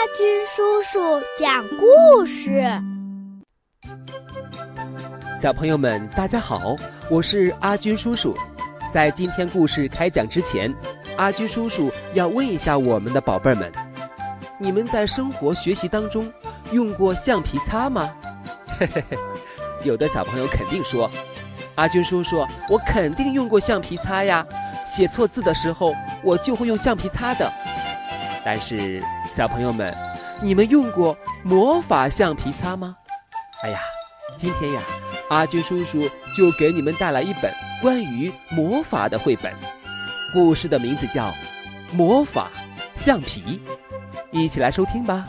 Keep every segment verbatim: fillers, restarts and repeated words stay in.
军叔叔讲故事。 小朋友们大家好，我是阿军叔叔。在今天故事开讲之前，阿军叔叔要问一下我们的宝贝儿们，你们在生活学习当中用过橡皮擦吗？嘿嘿嘿，有的小朋友肯定说，阿军叔叔，我肯定用过橡皮擦呀，写错字的时候我就会用橡皮擦的。但是小朋友们，你们用过魔法橡皮擦吗？哎呀，今天呀，阿军叔叔就给你们带来一本关于魔法的绘本，故事的名字叫《魔法橡皮》，一起来收听吧。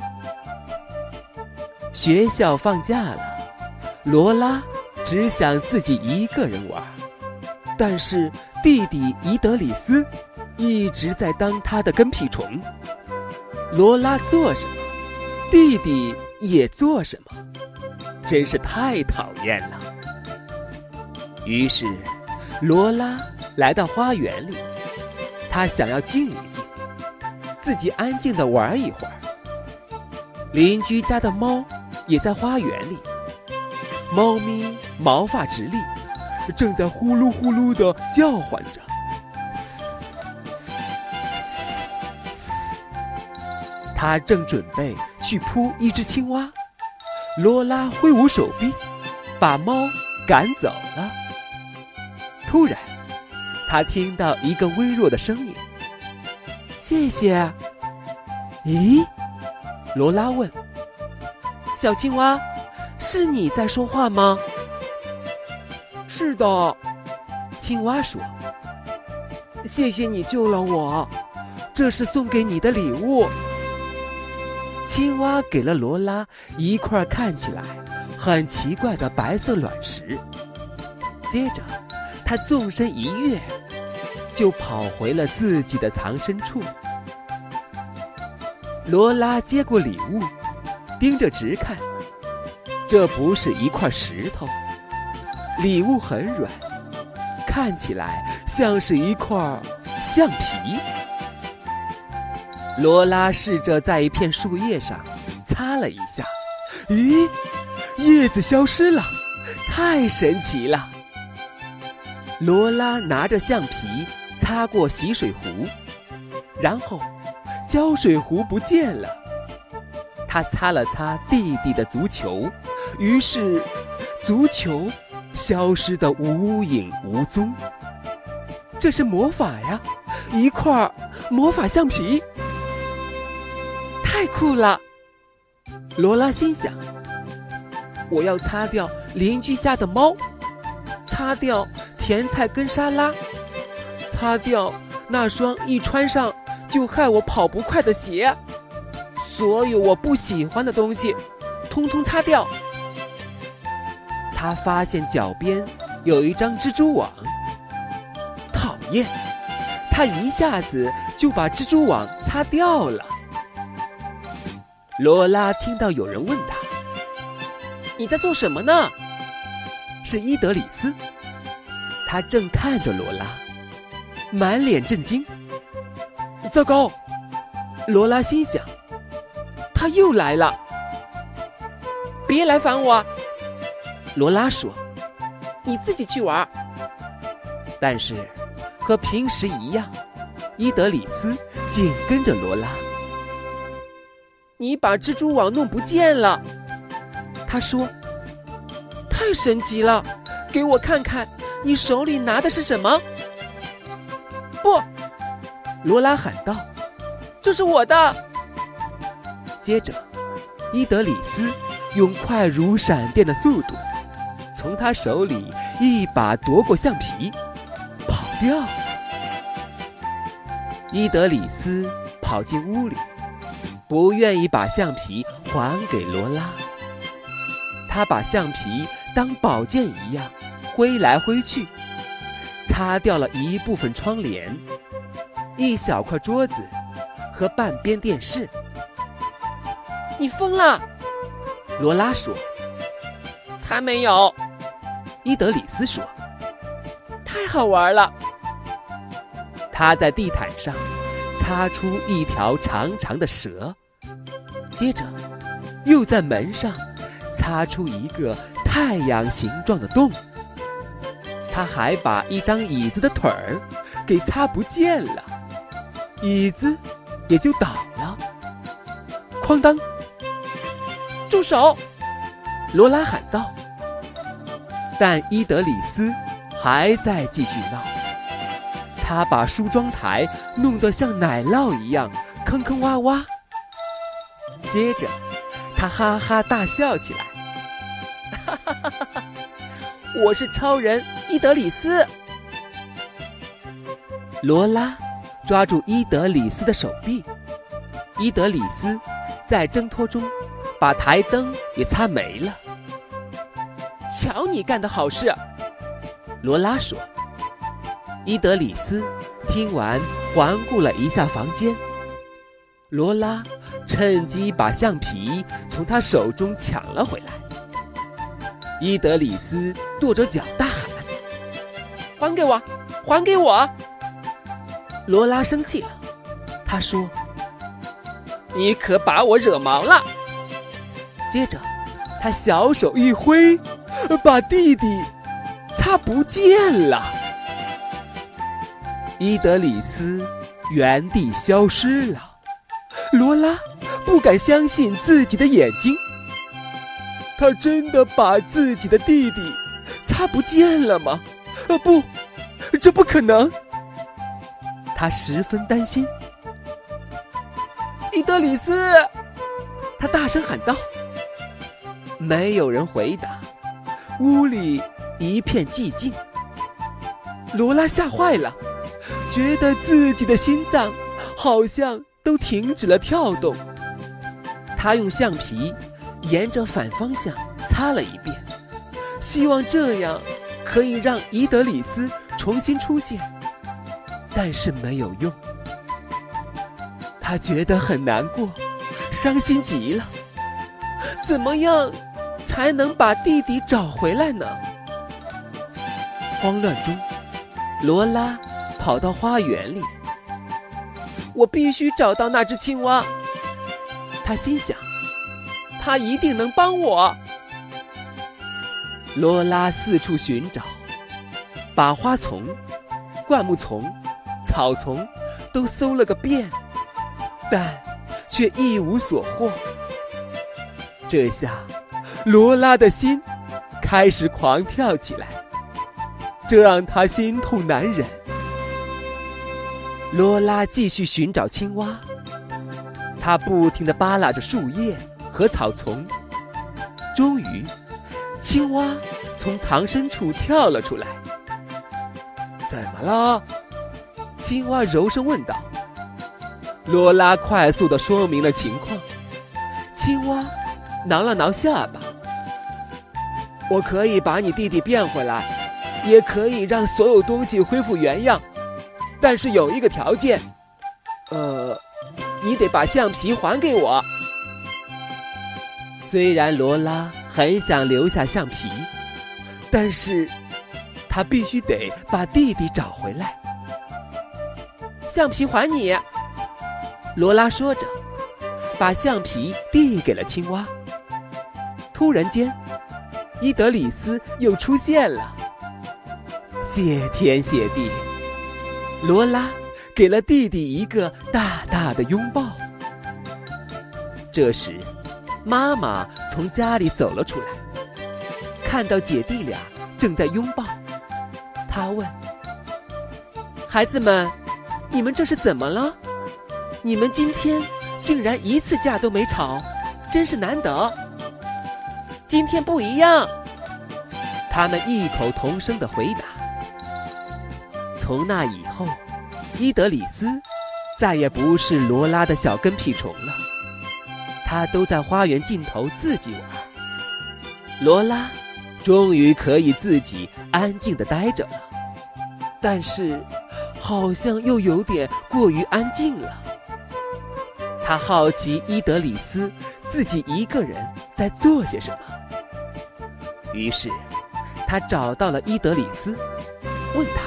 学校放假了，罗拉只想自己一个人玩，但是弟弟伊德里斯一直在当他的跟屁虫。罗拉做什么，弟弟也做什么，真是太讨厌了。于是罗拉来到花园里，她想要静一静，自己安静地玩一会儿。邻居家的猫也在花园里，猫咪毛发直立，正在呼噜呼噜地叫唤着。他正准备去扑一只青蛙，罗拉挥舞手臂，把猫赶走了。突然，他听到一个微弱的声音：“谢谢。”咦？罗拉问：“小青蛙，是你在说话吗？”“是的。”青蛙说。“谢谢你救了我，这是送给你的礼物。”青蛙给了罗拉一块看起来很奇怪的白色卵石，接着他纵身一跃，就跑回了自己的藏身处。罗拉接过礼物，盯着直看，这不是一块石头，礼物很软，看起来像是一块橡皮。罗拉试着在一片树叶上擦了一下，咦，叶子消失了，太神奇了。罗拉拿着橡皮擦过洗水壶，然后胶水壶不见了。她擦了擦弟弟的足球，于是足球消失得无影无踪。这是魔法呀，一块魔法橡皮。太酷了，罗拉心想，我要擦掉邻居家的猫，擦掉甜菜根沙拉，擦掉那双一穿上就害我跑不快的鞋，所有我不喜欢的东西通通擦掉。他发现脚边有一张蜘蛛网，讨厌，他一下子就把蜘蛛网擦掉了。罗拉听到有人问他：“你在做什么呢？”是伊德里斯，他正看着罗拉，满脸震惊。糟糕，罗拉心想，他又来了。别来烦我，罗拉说，你自己去玩。但是和平时一样，伊德里斯紧跟着罗拉。你把蜘蛛网弄不见了，他说。太神奇了，给我看看你手里拿的是什么。不，罗拉喊道，这是我的。接着伊德里斯用快如闪电的速度从他手里一把夺过橡皮，跑掉了。伊德里斯跑进屋里，不愿意把橡皮还给罗拉。他把橡皮当宝剑一样挥来挥去，擦掉了一部分窗帘，一小块桌子和半边电视。你疯了，罗拉说。才没有，伊德里斯说。太好玩了。他在地毯上擦出一条长长的蛇， 接着又在门上擦出一个太阳形状的洞。他还把一张椅子的腿儿给擦不见了，椅子也就倒了。哐当！住手！罗拉喊道。但伊德里斯还在继续闹，他把梳妆台弄得像奶酪一样坑坑洼洼。接着他哈哈大笑起来，哈哈哈哈哈！我是超人伊德里斯。罗拉抓住伊德里斯的手臂，伊德里斯在挣脱中把台灯也擦没了。瞧你干的好事，罗拉说。伊德里斯听完环顾了一下房间，罗拉趁机把橡皮从他手中抢了回来。伊德里斯跺着脚大喊：还给我，还给我！罗拉生气了，他说：你可把我惹毛了。接着他小手一挥，把弟弟擦不见了。伊德里斯原地消失了，罗拉不敢相信自己的眼睛，他真的把自己的弟弟擦不见了吗？呃，不，这不可能。他十分担心。伊德里斯，他大声喊道。没有人回答，屋里一片寂静。罗拉吓坏了，觉得自己的心脏好像都停止了跳动。他用橡皮沿着反方向擦了一遍，希望这样可以让伊德里斯重新出现，但是没有用。他觉得很难过，伤心极了。怎么样才能把弟弟找回来呢？慌乱中，罗拉跑到花园里。我必须找到那只青蛙，他心想，他一定能帮我。罗拉四处寻找，把花丛、灌木丛、草丛都搜了个遍，但却一无所获。这下罗拉的心开始狂跳起来，这让她心痛难忍。罗拉继续寻找青蛙，她不停地扒拉着树叶和草丛，终于青蛙从藏身处跳了出来。怎么了？青蛙柔声问道。罗拉快速地说明了情况。青蛙挠了挠下巴，我可以把你弟弟变回来，也可以让所有东西恢复原样，但是有一个条件，呃，你得把橡皮还给我。虽然罗拉很想留下橡皮，但是她必须得把弟弟找回来。橡皮还你，罗拉说着，把橡皮递给了青蛙。突然间，伊德里斯又出现了。谢天谢地，罗拉给了弟弟一个大大的拥抱。这时，妈妈从家里走了出来，看到姐弟俩正在拥抱，她问：孩子们，你们这是怎么了？你们今天竟然一次架都没吵，真是难得。今天不一样，他们异口同声地回答。从那以后，伊德里斯再也不是罗拉的小跟屁虫了，他都在花园尽头自己玩。罗拉终于可以自己安静地待着了，但是好像又有点过于安静了。他好奇伊德里斯自己一个人在做些什么，于是他找到了伊德里斯，问他：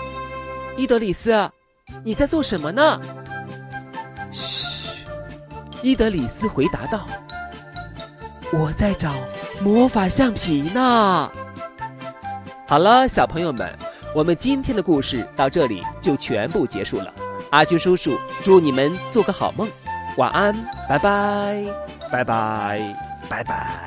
伊德里斯，你在做什么呢？嘘， 伊德里斯回答道：“我在找魔法橡皮呢。”好了，小朋友们，我们今天的故事到这里就全部结束了。阿军叔叔祝你们做个好梦，晚安，拜拜，拜拜，拜拜。